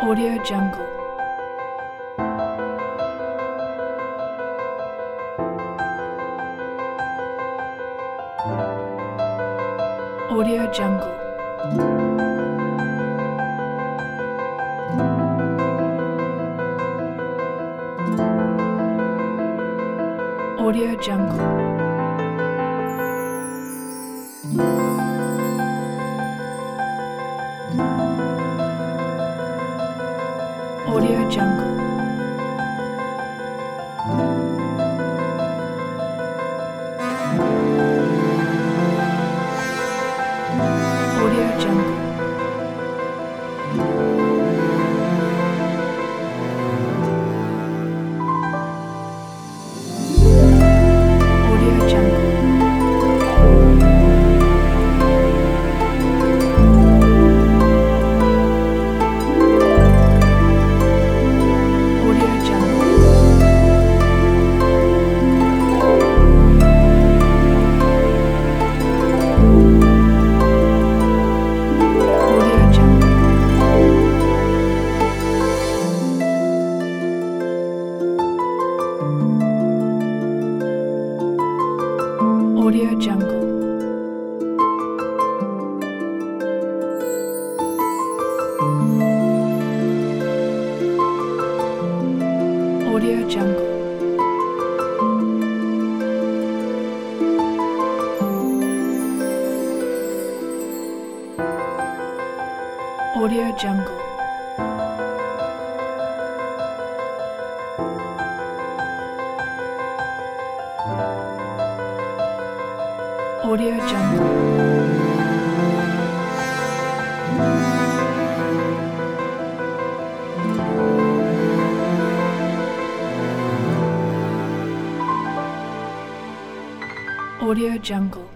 Audio Jungle. Audio Jungle. Audio Jungle. Audio Jungle. Audio Jungle. Audio Jungle. Audio Jungle. Audio Jungle. Audio Jungle. Audio Jungle. Audio Jungle. Audio Jungle. Audio Jungle.